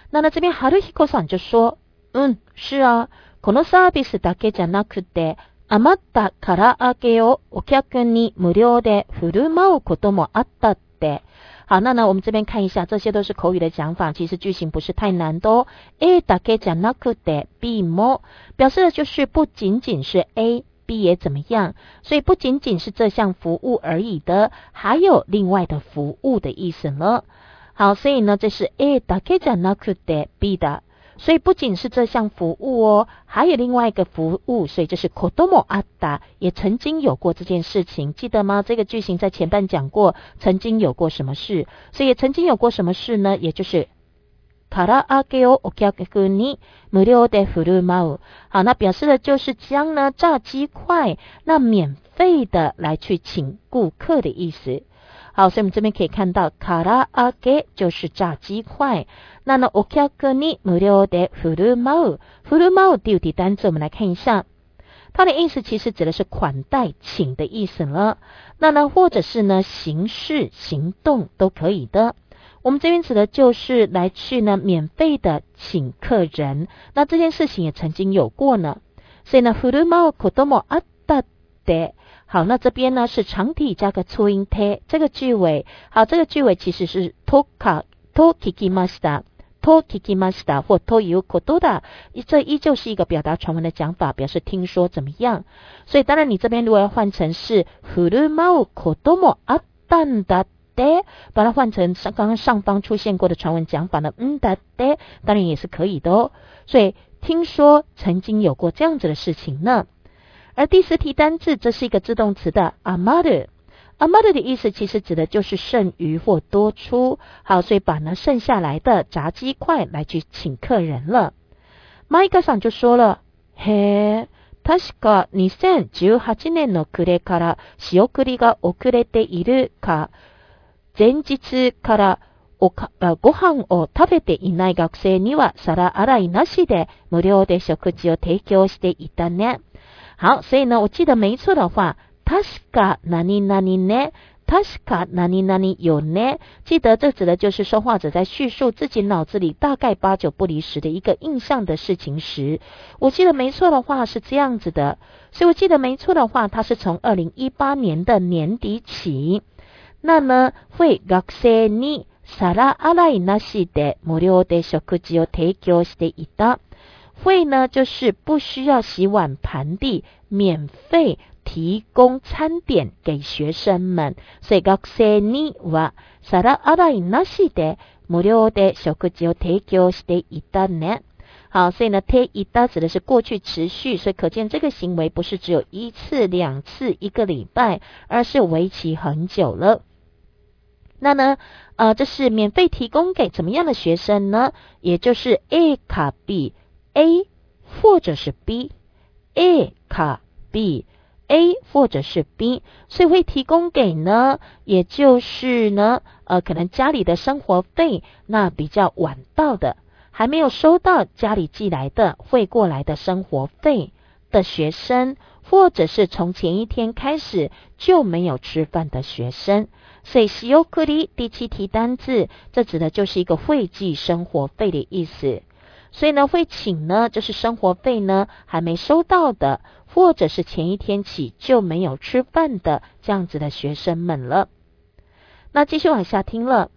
那这边ハルヒコさん就说，是啊，このサービスだけじゃなくて、余った唐揚げをお客に無料で振る舞うこともあったって。好，那我们这边看一下，这些都是口语的讲法，其实句型不是太难的哦。A だけじゃなくて B も表示的就是不仅仅是 A。B 也怎么样，所以不仅仅是这项服务而已的，还有另外的服务的意思了。好，所以呢，这是 A だけじゃなくて B 的，所以不仅是这项服务哦，还有另外一个服务，所以这是こともあった，也曾经有过这件事情，记得吗？这个句型在前半讲过，曾经有过什么事，所以曾经有过什么事呢？也就是唐揚げをお客に無料で振る舞う。好，那表示的就是将呢炸鸡块那免费的来去请顾客的意思。好，所以我们这边可以看到唐揚げ就是炸鸡块，那呢お客に無料で振る舞う，振る舞う第五题单字我们来看一下，它的意思其实指的是款待请的意思了，那呢或者是呢形式行动都可以的。我们这边指的就是来去呢免费的请客人，那这件事情也曾经有过呢，所以呢振る舞うこともあったって。好，那这边呢是长体加个促音て，这个句尾，好，这个句尾其实是と聞きましたと聞きました或ということだ，这依旧是一个表达传闻的讲法，表示听说怎么样。所以当然你这边如果要换成是振る舞うこともあったんだ，把它换成刚刚上方出现过的传闻讲法呢，だって当然也是可以的哦。所以听说曾经有过这样子的事情呢。而第四题单字，这是一个自动词的余る。余る的意思其实指的就是剩余或多出。好，所以把呢剩下来的炸鸡块来去请客人了。マイカさん就说了，へー。確か2018年の暮れから仕送りが遅れているか、前日からご飯を食べていない学生には皿洗いなしで無料で食事を提供していたね。好，所以呢，我记得没错的话，確か何々ね，確か何々有ね，记得这指的就是说话者在叙述自己脑子里大概八九不离十的一个印象的事情时，我记得没错的话是这样子的，所以我记得没错的话，它是从2018年的年底起。那呢会学生に皿洗いなしで無料で食事を提供していた。会呢就是不需要洗碗盘地，免费提供餐点给学生们，所以学生には皿洗いなしで無料で食事を提供していたね。好，所以呢ていた指的是过去持续，所以可见这个行为不是只有一次两次一个礼拜，而是为期很久了。那呢这是免费提供给怎么样的学生呢？也就是 A 卡 B A 或者是 B A 卡 B A 或者是 B， 所以会提供给呢也就是呢可能家里的生活费那比较晚到的，还没有收到家里寄来的汇过来的生活费的学生，或者是从前一天开始就没有吃饭的学生。所以仕送り第七题单字，这指的就是一个会寄生活费的意思。所以呢会请呢就是生活费呢还没收到的，或者是前一天起就没有吃饭的这样子的学生们了。那继续往下听了。